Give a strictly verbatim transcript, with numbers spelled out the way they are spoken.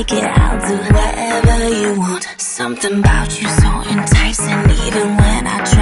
like it, I'll do whatever you want. Something about you so enticing, even when I try